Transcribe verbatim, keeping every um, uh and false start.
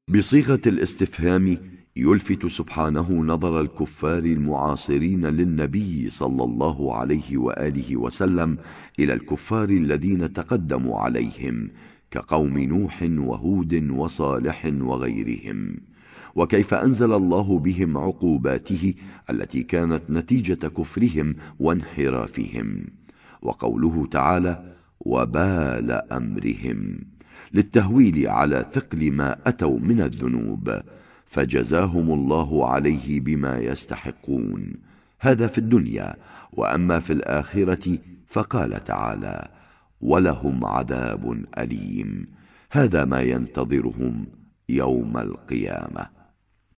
بصيغة الاستفهام يلفت سبحانه نظر الكفار المعاصرين للنبي صلى الله عليه وآله وسلم إلى الكفار الذين تقدموا عليهم كقوم نوح وهود وصالح وغيرهم، وكيف أنزل الله بهم عقوباته التي كانت نتيجة كفرهم وانحرافهم. وقوله تعالى وبال أمرهم للتهويل على ثقل ما أتوا من الذنوب، فجزاهم الله عليه بما يستحقون، هذا في الدنيا. وأما في الآخرة فقال تعالى ولهم عذاب أليم، هذا ما ينتظرهم يوم القيامة.